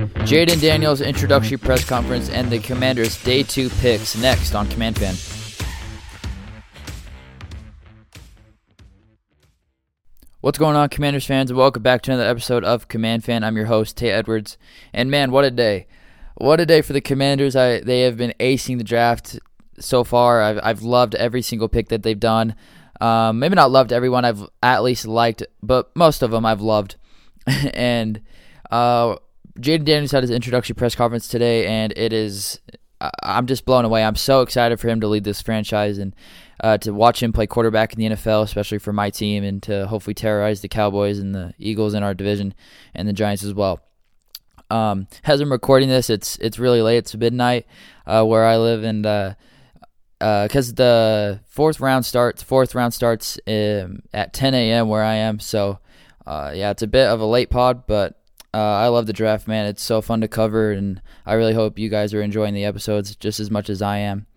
Jayden Daniels introductory press conference and the Commanders' Day 2 picks next on Command Fan. What's going on, Commanders fans? Welcome back to another episode of Command Fan. I'm your host, Tate Edwards. And man, what a day. What a day for the Commanders. They have been acing the draft so far. I've loved every single pick that they've done. Maybe not loved everyone I've at least liked, but most of them I've loved. And Jayden Daniels had his introductory press conference today, and I'm just blown away. I'm so excited for him to lead this franchise and to watch him play quarterback in the NFL, especially for my team, and to hopefully terrorize the Cowboys and the Eagles in our division and the Giants as well. As I'm recording this, it's really late. It's midnight where I live, and because the fourth round starts at 10 a.m. where I am. So it's a bit of a late pod, but I love the draft, man. It's so fun to cover, and I really hope you guys are enjoying the episodes just as much as I am.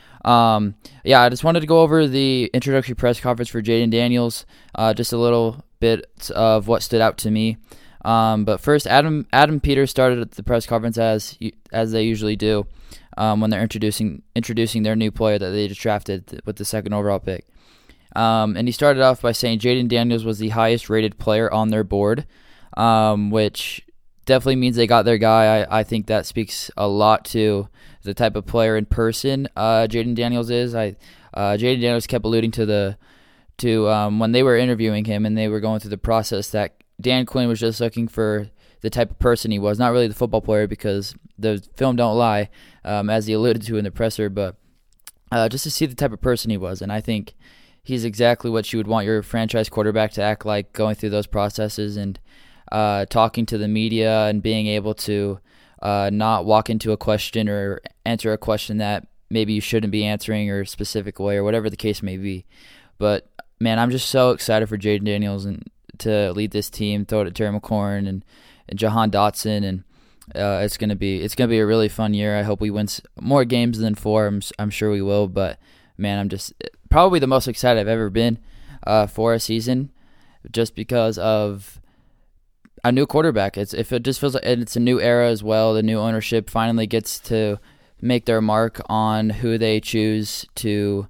I just wanted to go over the introductory press conference for Jayden Daniels, just a little bit of what stood out to me. But first, Adam Peters started at the press conference as they usually do when they're introducing their new player that they just drafted with the second overall pick. And he started off by saying Jayden Daniels was the highest rated player on their board, which definitely means they got their guy. I think that speaks a lot to the type of player in person Jayden Daniels is. Jayden Daniels kept alluding to when they were interviewing him and they were going through the process that Dan Quinn was just looking for the type of person he was, not really the football player because the film don't lie, as he alluded to in the presser, but just to see the type of person he was. And I think he's exactly what you would want your franchise quarterback to act like, going through those processes and talking to the media and being able to not walk into a question or answer a question that maybe you shouldn't be answering or a specific way or whatever the case may be. But, man, I'm just so excited for Jayden Daniels and to lead this team, throw it at Terry McLaurin and Jahan Dotson, and it's gonna be a really fun year. I hope we win more games than 4. I'm sure we will, but man, I'm just probably the most excited I've ever been for a season, just because of a new quarterback. It just feels like it's a new era as well. The new ownership finally gets to make their mark on who they choose to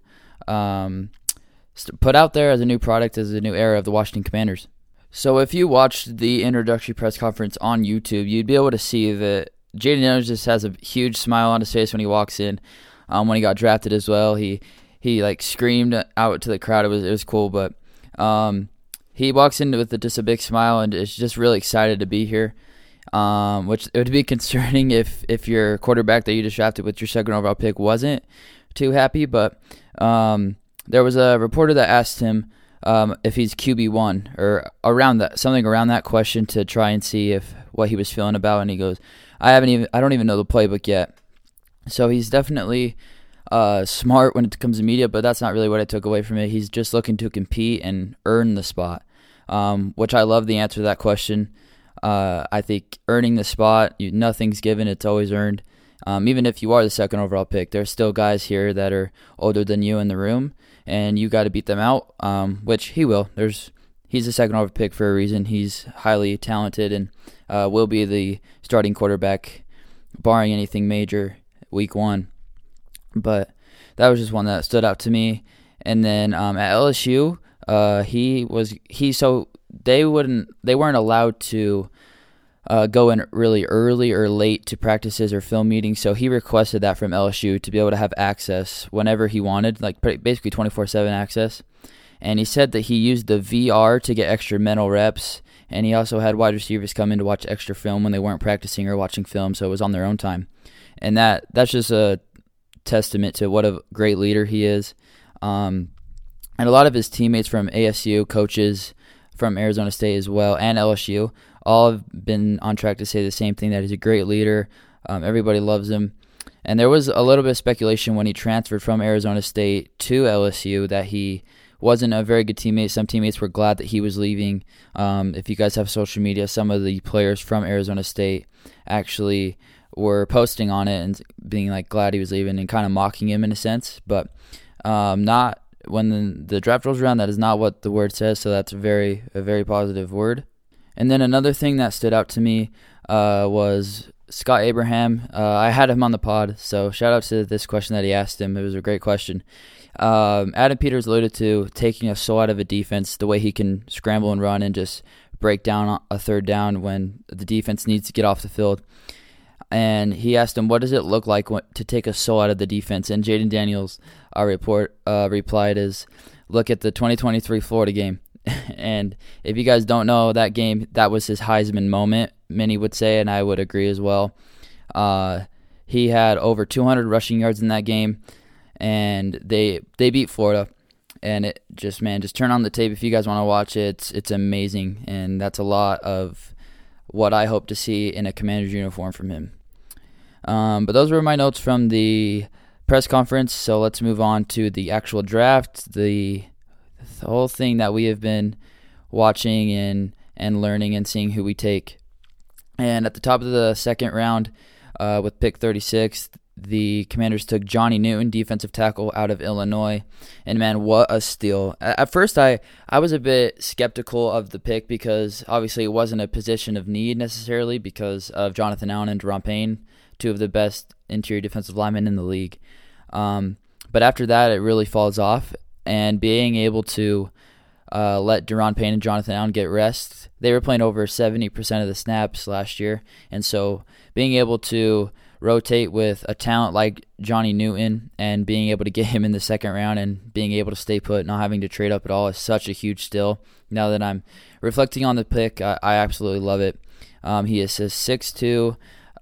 put out there as a new product, as a new era of the Washington Commanders. So if you watched the introductory press conference on YouTube, you'd be able to see that Jayden Daniels just has a huge smile on his face when he walks in. When he got drafted as well, he like screamed out to the crowd. It was cool, but he walks in with just a big smile and is just really excited to be here. Which it would be concerning if your quarterback that you just drafted with your second overall pick wasn't too happy. But there was a reporter that asked him if he's QB1 or around that question to try and see what he was feeling about, and he goes, I don't even know the playbook yet. So he's definitely smart when it comes to media, but that's not really what I took away from it. He's just looking to compete and earn the spot, which I love the answer to that question. I think earning the spot, nothing's given, it's always earned. Even if you are the second overall pick, there's still guys here that are older than you in the room, and you got to beat them out, which he will. He's the second overall pick for a reason. He's highly talented and will be the starting quarterback, barring anything major, week 1. But that was just one that stood out to me. And then at LSU, they weren't allowed to go in really early or late to practices or film meetings, so he requested that from LSU to be able to have access whenever he wanted, like basically 24/7 access. And he said that he used the VR to get extra mental reps, and he also had wide receivers come in to watch extra film when they weren't practicing or watching film, so it was on their own time. And that's just a testament to what a great leader he is. And a lot of his teammates from ASU, coaches from Arizona State as well, and LSU, all have been on track to say the same thing, that he's a great leader. Everybody loves him. And there was a little bit of speculation when he transferred from Arizona State to LSU that he wasn't a very good teammate. Some teammates were glad that he was leaving. If you guys have social media, some of the players from Arizona State actually were posting on it and being like glad he was leaving and kind of mocking him in a sense. But not when the draft rolls around, that is not what the word says, so that's a very positive word. And then another thing that stood out to me was Scott Abraham. I had him on the pod, so shout out to this question that he asked him. It was a great question. Adam Peters alluded to taking a soul out of a defense, the way he can scramble and run and just break down a third down when the defense needs to get off the field. And he asked him, what does it look like to take a soul out of the defense? And Jaden Daniels, our replied is, look at the 2023 Florida game. And if you guys don't know that game, that was his Heisman moment, many would say, and I would agree as well. He had over 200 rushing yards in that game, and they beat Florida. And it just turn on the tape if you guys want to watch it. It's amazing, and that's a lot of what I hope to see in a Commander's uniform from him. But those were my notes from the press conference, so let's move on to the actual draft, the whole thing that we have been watching and learning and seeing who we take. And at the top of the second round, with pick 36, the Commanders took Johnny Newton, defensive tackle out of Illinois. And man, what a steal. At first, I was a bit skeptical of the pick because obviously it wasn't a position of need necessarily because of Jonathan Allen and Daron Payne, two of the best interior defensive linemen in the league. But after that, it really falls off. And being able to let Daron Payne and Jonathan Allen get rest, they were playing over 70% of the snaps last year. And so being able to rotate with a talent like Johnny Newton and being able to get him in the second round and being able to stay put, not having to trade up at all is such a huge steal. Now that I'm reflecting on the pick, I absolutely love it. He is a 6'2",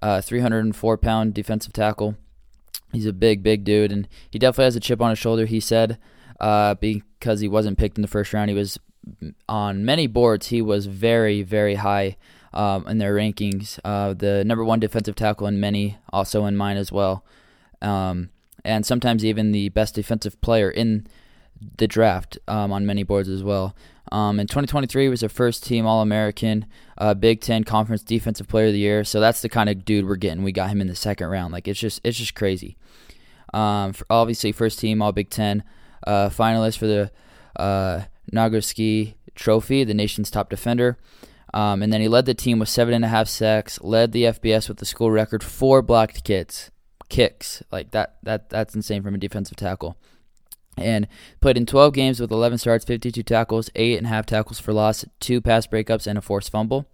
304-pound defensive tackle. He's a big dude, and he definitely has a chip on his shoulder, he said, because he wasn't picked in the first round. He was on many boards. He was very, very high in their rankings. The number one defensive tackle in many, also in mine as well. And sometimes even the best defensive player in the draft on many boards as well. In 2023, he was a first-team All-American, Big Ten Conference Defensive Player of the Year. So that's the kind of dude we're getting. We got him in the second round. Like it's just crazy. Obviously, first-team All-Big Ten, finalist for the Nagurski Trophy, the nation's top defender. And then he led the team with 7.5 sacks, led the FBS with the school record 4 blocked kicks. Like that's insane from a defensive tackle. And played in 12 games with 11 starts, 52 tackles, 8.5 tackles for loss, 2 pass breakups, and a forced fumble.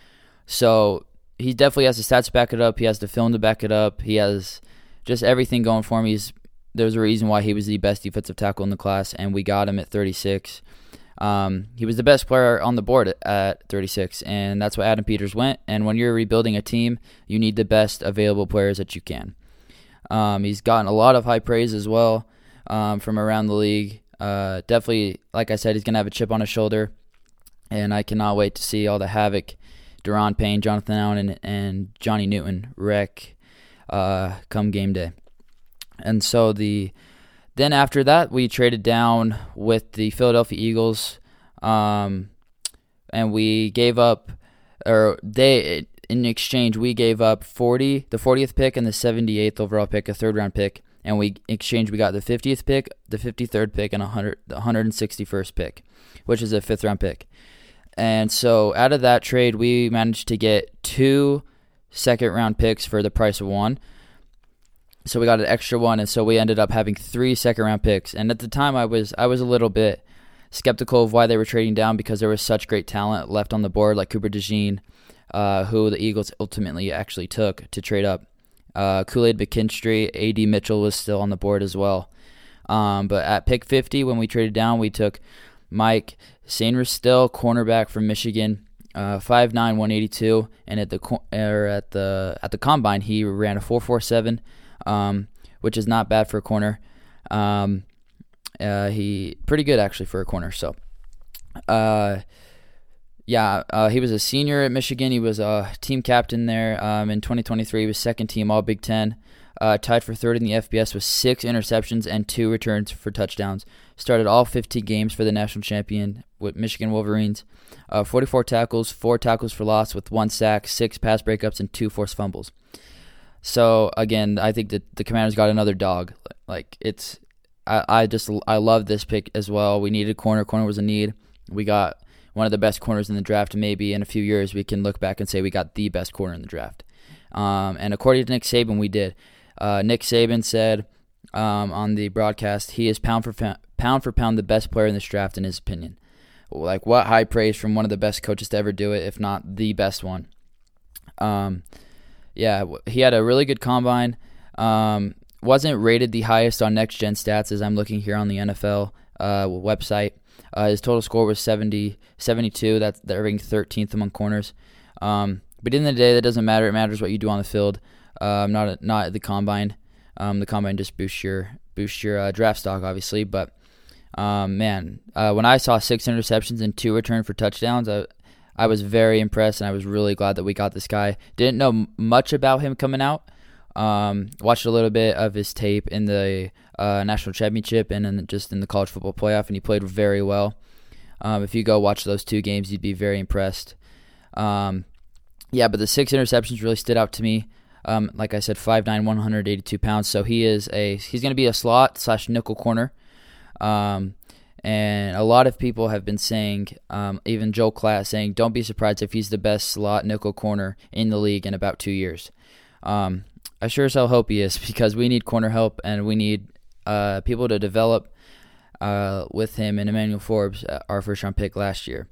So he definitely has the stats to back it up. He has the film to back it up. He has just everything going for him. There's a reason why he was the best defensive tackle in the class, and we got him at 36. He was the best player on the board at 36, and that's why Adam Peters went. And when you're rebuilding a team, you need the best available players that you can. He's gotten a lot of high praise as well from around the league. Definitely, like I said, he's going to have a chip on his shoulder, and I cannot wait to see all the havoc Daron Payne, Jonathan Allen, and Johnny Newton wreck come game day. And so then after that, we traded down with the Philadelphia Eagles, and we gave up, in exchange, we gave up the 40th pick and the 78th overall pick, a third-round pick, and in exchange we got the 50th pick, the 53rd pick, and the 161st pick, which is a fifth-round pick. And so out of that trade, we managed to get 2 second-round picks for the price of 1. So we got an extra 1, and so we ended up having 3 second-round picks. And at the time, I was a little bit skeptical of why they were trading down because there was such great talent left on the board, like Cooper DeJean, who the Eagles ultimately actually took to trade up. Kool-Aid McKinstry, A.D. Mitchell was still on the board as well. But at pick 50, when we traded down, we took Mike Sainristil, cornerback from Michigan, 5'9", 182, and at the combine he ran a 4.47, which is not bad for a corner. He pretty good actually for a corner. So, he was a senior at Michigan. He was a team captain there. In 2023, he was second team All Big Ten. Tied for third in the FBS with 6 interceptions and 2 returns for touchdowns. Started all 15 games for the national champion with Michigan Wolverines. 44 tackles, 4 tackles for loss with 1 sack, 6 pass breakups, and 2 forced fumbles. So again, I think that the Commanders got another dog. Like I love this pick as well. We needed corner. Corner was a need. We got one of the best corners in the draft. Maybe in a few years we can look back and say we got the best corner in the draft. And according to Nick Saban, we did. Nick Saban said on the broadcast he is pound for pound the best player in this draft in his opinion. Like, what high praise from one of the best coaches to ever do it, if not the best one. Yeah, he had a really good combine. Wasn't rated the highest on Next Gen Stats as I'm looking here on the NFL website. His total score was 72. They're ranked 13th among corners. But at the end of the day, that doesn't matter. It matters what you do on the field, not the combine. The combine just boosts your draft stock, obviously. But when I saw 6 interceptions and 2 returned for touchdowns, I was very impressed, and I was really glad that we got this guy. Didn't know much about him coming out. Watched a little bit of his tape in the national championship and then just in the college football playoff, and he played very well. If you go watch those 2 games, you'd be very impressed. But the 6 interceptions really stood out to me. Like I said, 5'9", 182 pounds. So he's going to be a slot/nickel corner. And a lot of people have been saying, even Joe Klatt saying, don't be surprised if he's the best slot nickel corner in the league in about 2 years. I sure as hell hope he is, because we need corner help and we need people to develop with him and Emmanuel Forbes, our first-round pick last year.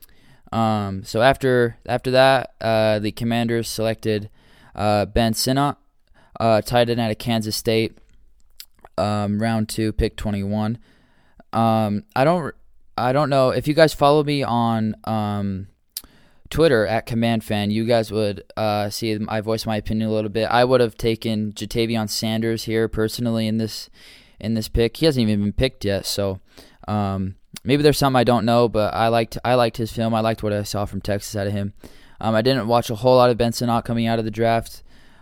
So after that, the Commanders selected Ben Sinnott, tight end out of Kansas State, round 2, pick 21. I don't know if you guys follow me on Twitter at CommandFan. You guys would see I voice my opinion a little bit. I would have taken Jatavion Sanders here personally in this pick. He hasn't even been picked yet, so maybe there's something I don't know. But I liked his film. I liked what I saw from Texas out of him. I didn't watch a whole lot of Ben Sinnott coming out of the draft.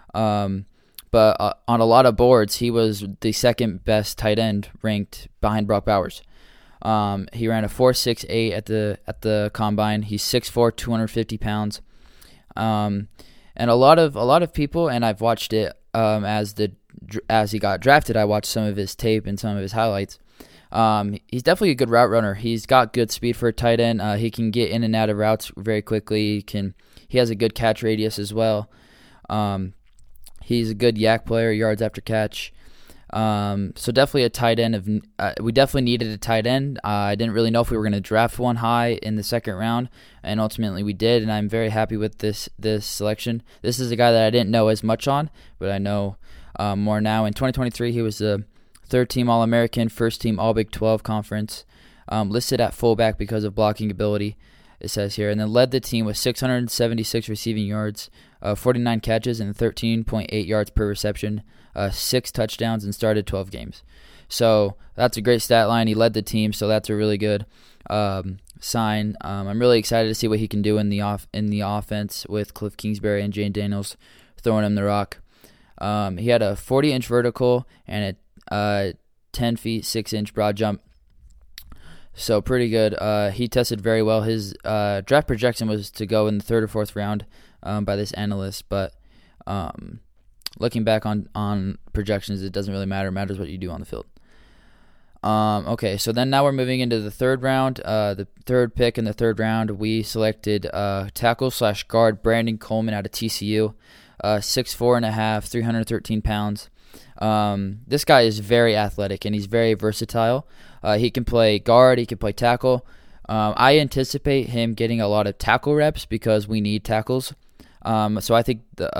But on a lot of boards, he was the second best tight end ranked behind Brock Bowers. He ran a 4.68 at the combine. He's 6'4", 250 pounds. And a lot of people, and I've watched it as he got drafted. I watched some of his tape and some of his highlights. He's definitely a good route runner. He's got good speed for a tight end. He can get in and out of routes very quickly. He has a good catch radius as well. He's a good yak player, yards after catch. So definitely a tight end. We definitely needed a tight end. I didn't really know if we were going to draft one high in the second round, and ultimately we did, and I'm very happy with this selection. This is a guy that I didn't know as much on, but I know more now. In 2023, he was a third-team All-American, first-team All-Big 12 Conference, listed at fullback because of blocking ability, it says here, and then led the team with 676 receiving yards, 49 catches, and 13.8 yards per reception, 6 touchdowns, and started 12 games. So that's a great stat line. He led the team, so that's a really good sign. I'm really excited to see what he can do in the offense with Cliff Kingsbury and Jane Daniels throwing him the rock. He had a 40-inch vertical and a 10 feet 6-inch broad jump. So pretty good. He tested very well. His draft projection was to go in the 3rd or 4th round by this analyst, but looking back on projections, it doesn't really matter. It matters what you do on the field. Okay, so then now we're moving into the 3rd round. The 3rd pick in the 3rd round, we selected tackle/guard Brandon Coleman out of TCU, 6'4.5", 313 pounds. This guy is very athletic and he's very versatile. He can play guard, he can play tackle. I anticipate him getting a lot of tackle reps because we need tackles. So I think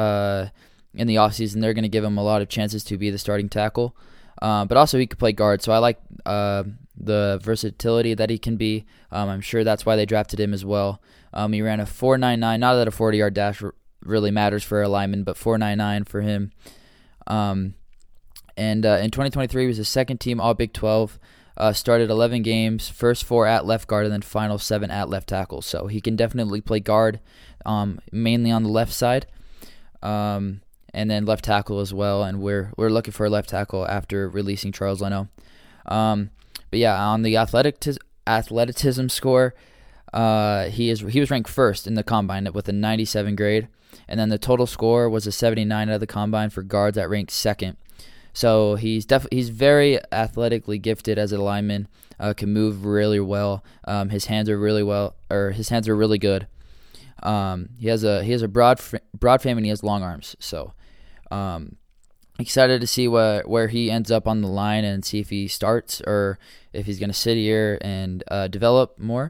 in the offseason they're going to give him a lot of chances to be the starting tackle. But also he could play guard, so I like the versatility that he can be. I'm sure that's why they drafted him as well. He ran a 4.99, not that a 40-yard dash really matters for a lineman, but 4.99 for him. And in 2023, he was a second-team All-Big 12, started 11 games, first 4 at left guard, and then final 7 at left tackle. So he can definitely play guard, mainly on the left side, and then left tackle as well. And we're looking for a left tackle after releasing Charles Leno. But yeah, on the athleticism score, he was ranked first in the combine with a 97 grade, and then the total score was a 79 out of the combine for guards that ranked second. So he's very athletically gifted as a lineman. Can move really well. His hands are really good. He has a broad frame and he has long arms. So excited to see where he ends up on the line and see if he starts or if he's going to sit here and develop more.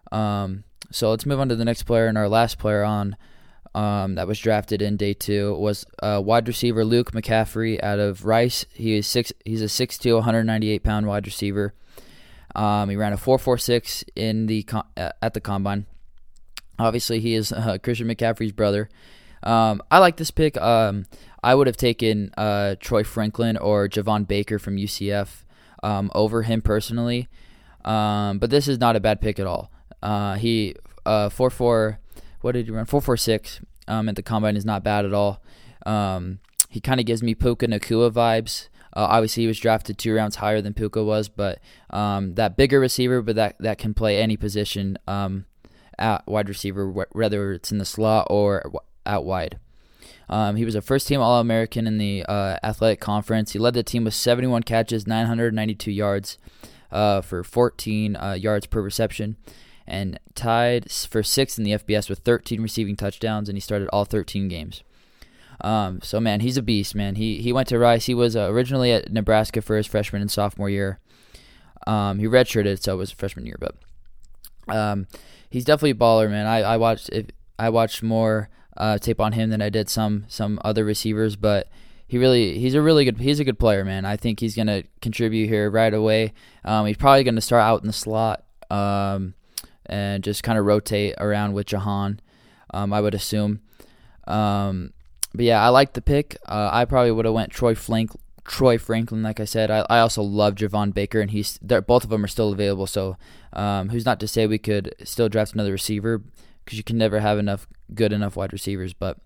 So let's move on to the next player, and our last player on that was drafted in day 2 was wide receiver Luke McCaffrey out of Rice. He's a 6'2", 198-pound wide receiver. He ran a 4.46 at the combine. Obviously, he is Christian McCaffrey's brother. I like this pick. I would have taken Troy Franklin or Javon Baker from UCF over him personally, but this is not a bad pick at all. He 4.4. What did he run? 4.46 at the combine is not bad at all. He kind of gives me Puka Nacua vibes. Obviously, he was drafted 2 rounds higher than Puka was, but that bigger receiver, but that can play any position at wide receiver, whether it's in the slot or out wide. He was a first-team All-American in the athletic conference. He led the team with 71 catches, 992 yards for 14 yards per reception, and tied for 6th in the FBS with 13 receiving touchdowns, and he started all 13 games. So, man, he's a beast, man. He went to Rice. He was originally at Nebraska for his freshman and sophomore year. He redshirted, so it was freshman year, but he's definitely a baller, man. I watched more tape on him than I did some other receivers, but he's a good player, man. I think he's gonna contribute here right away. He's probably gonna start out in the slot and just kind of rotate around with Jahan, I would assume. But yeah, I like the pick. I probably would have went Troy Franklin, like I said. I also love Javon Baker, and both of them are still available. So who's not to say we could still draft another receiver, because you can never have good enough wide receivers. But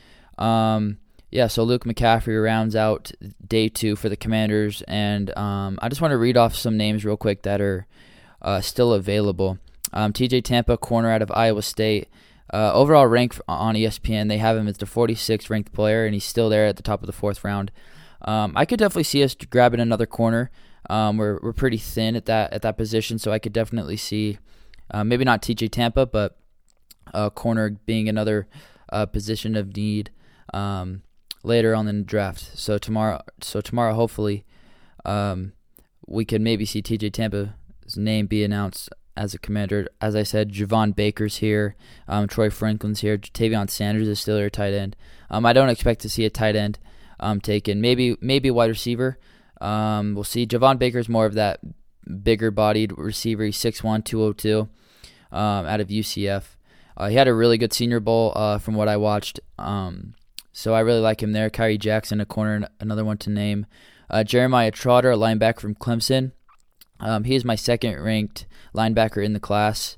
yeah, so Luke McCaffrey rounds out day 2 for the Commanders, and I just want to read off some names real quick that are still available. TJ Tampa, corner out of Iowa State. Overall rank on ESPN, they have him as the 46th ranked player, and he's still there at the top of the 4th round. I could definitely see us grabbing another corner. We're pretty thin at that position, so I could definitely see maybe not TJ Tampa, but corner being another position of need later on in the draft. So tomorrow, hopefully, we can maybe see TJ Tampa's name be announced as a Commander. As I said, Javon Baker's here, Troy Franklin's here, Tavion Sanders is still your tight end. I don't expect to see a tight end taken. Maybe a wide receiver. We'll see. Javon Baker's more of that bigger-bodied receiver. He's 6'1", 202, out of UCF. He had a really good Senior Bowl from what I watched. So I really like him there. Kyrie Jackson, a corner, another one to name. Jeremiah Trotter, a linebacker from Clemson. He is my 2nd-ranked linebacker in the class.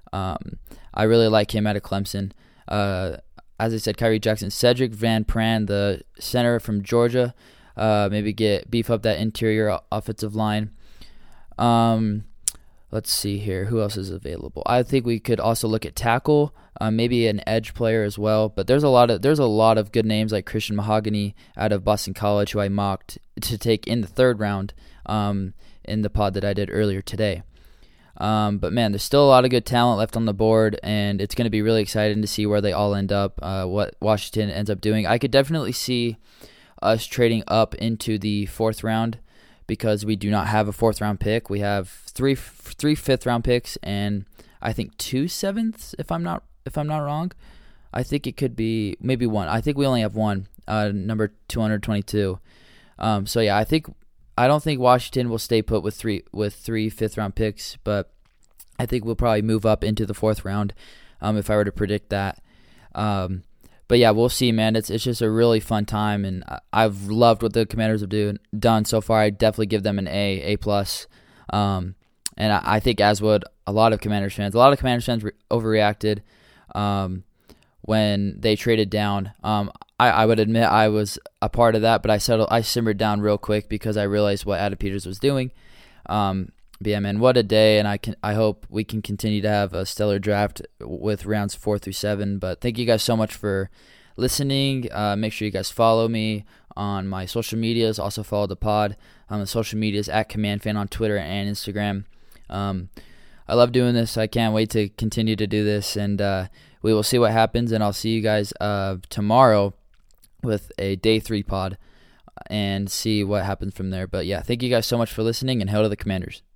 I really like him out of Clemson. As I said, Kyrie Jackson. Cedric Van Pran, the center from Georgia. Maybe beef up that interior offensive line. Let's see here. Who else is available? I think we could also look at tackle, maybe an edge player as well. But there's a lot of good names like Christian Mahogany out of Boston College, who I mocked to take in the 3rd round in the pod that I did earlier today. But man, there's still a lot of good talent left on the board, and it's going to be really exciting to see where they all end up, what Washington ends up doing. I could definitely see us trading up into the 4th round, because we do not have a 4th round pick. We have three 5th round picks, and I think 2 7ths, if I'm not wrong. I think it could be maybe 1. I think we only have 1, number 222. So yeah, I don't think Washington will stay put with three 5th round picks, but I think we'll probably move up into the 4th round if I were to predict that. But yeah, we'll see, man. It's just a really fun time, and I've loved what the Commanders have done so far. I definitely give them an A+. And I think as would a lot of Commanders fans. A lot of Commanders fans overreacted when they traded down. I would admit I was a part of that, but I simmered down real quick because I realized what Adam Peters was doing. But yeah, man, what a day, and I hope we can continue to have a stellar draft with rounds 4 through 7. But thank you guys so much for listening. Make sure you guys follow me on my social medias. Also follow the pod on the social medias at CommandFan on Twitter and Instagram. I love doing this. I can't wait to continue to do this, and we will see what happens, and I'll see you guys tomorrow with a Day 3 pod and see what happens from there. But yeah, thank you guys so much for listening, and hail to the Commanders.